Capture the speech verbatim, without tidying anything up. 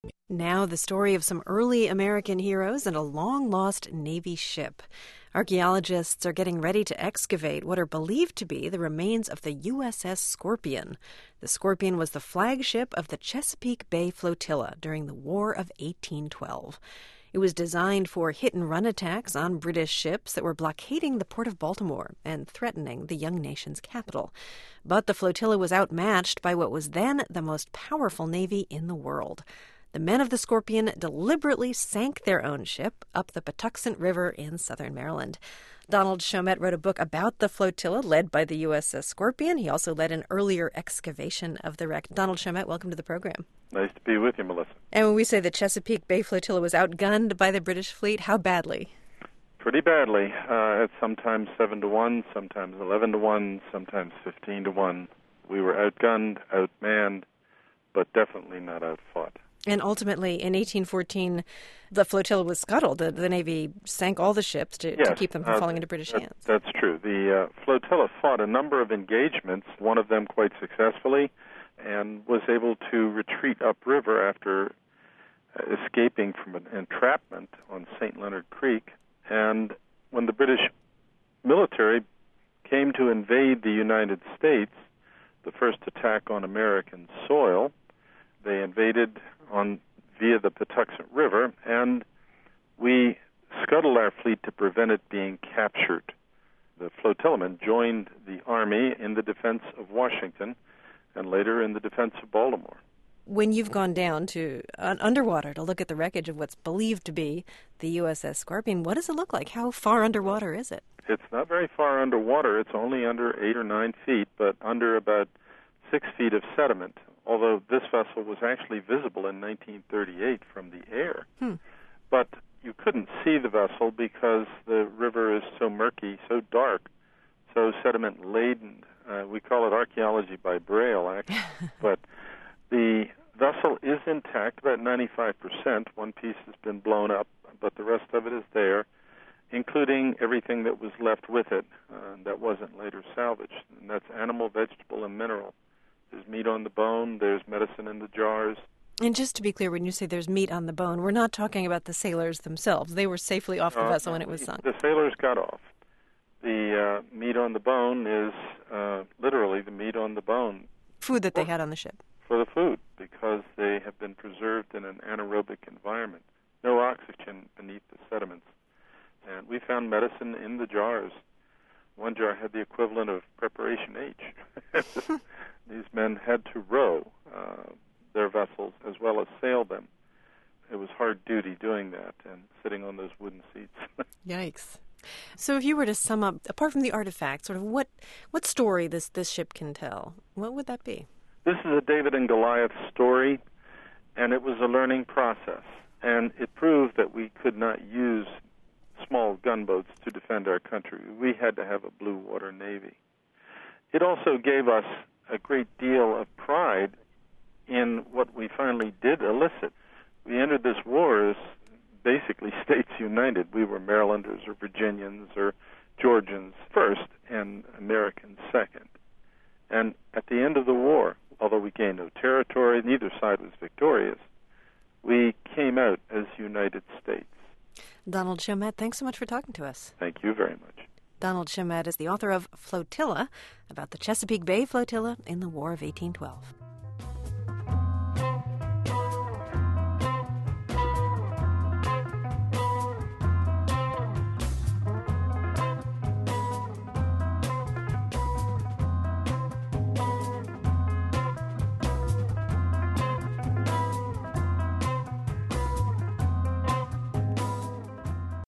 Now, the story of some early American heroes and a long-lost Navy ship. Archaeologists are getting ready to excavate what are believed to be the remains of the U S S Scorpion. The Scorpion was the flagship of the Chesapeake Bay Flotilla during the War of eighteen twelve. It was designed for hit-and-run attacks on British ships that were blockading the port of Baltimore and threatening the young nation's capital. But the flotilla was outmatched by what was then the most powerful navy in the world. The men of the Scorpion deliberately sank their own ship up the Patuxent River in southern Maryland. Donald Chomet wrote a book about the flotilla led by the U S S Scorpion. He also led an earlier excavation of the wreck. Donald Chomet, welcome to the program. Nice to be with you, Melissa. And when we say the Chesapeake Bay Flotilla was outgunned by the British fleet, how badly? Pretty badly. Uh, it's sometimes seven to one, sometimes eleven to one, sometimes fifteen to one. We were outgunned, outmanned, but definitely not outfought. And ultimately, in eighteen fourteen, the flotilla was scuttled. The, the Navy sank all the ships to, yes, to keep them from uh, falling into British that, hands. That's true. The uh, flotilla fought a number of engagements, one of them quite successfully, and was able to retreat upriver after uh, escaping from an entrapment on Saint Leonard Creek. And when the British military came to invade the United States, the first attack on American soil, they invaded on via the Patuxent River, and we scuttled our fleet to prevent it being captured. The flotillamen joined the Army in the defense of Washington and later in the defense of Baltimore. When you've gone down to uh, underwater to look at the wreckage of what's believed to be the U S S Scorpion, what does it look like? How far underwater is it? It's not very far underwater. It's only under eight or nine feet, but under about six feet of sediment, although this vessel was actually visible in nineteen thirty-eight from the air. Hmm. But you couldn't see the vessel because the river is so murky, so dark, so sediment-laden. Uh, we call it archaeology by Braille, actually. But the vessel is intact, about ninety-five percent. One piece has been blown up, but the rest of it is there, including everything that was left with it uh, that wasn't later salvaged. And that's animal, vegetable, and mineral. There's meat on the bone, there's medicine in the jars. And just to be clear, when you say there's meat on the bone, we're not talking about the sailors themselves. They were safely off the uh, vessel when it was sunk. The sailors got off. The uh, meat on the bone is uh, literally the meat on the bone. Food that they had on the ship. For the food, because they have been preserved in an anaerobic environment. No oxygen beneath the sediments. And we found medicine in the jars. One jar had the equivalent of preparation H. These men had to row uh, their vessels as well as sail them. It was hard duty doing that and sitting on those wooden seats. Yikes. So if you were to sum up, apart from the artifact, sort of what what story this, this ship can tell, what would that be? This is a David and Goliath story, and it was a learning process. And it proved that we could not use small gunboats to defend our country. We had to have a blue water navy. It also gave us a great deal of pride in what we finally did elicit. We entered this war as basically states united. We were Marylanders or Virginians or Georgians first and Americans second. And at the end of the war, although we gained no territory, neither side was victorious, we came out as United States. Donald Chomet, thanks so much for talking to us. Thank you very much. Donald Chomet is the author of Flotilla, about the Chesapeake Bay Flotilla in the War of eighteen twelve.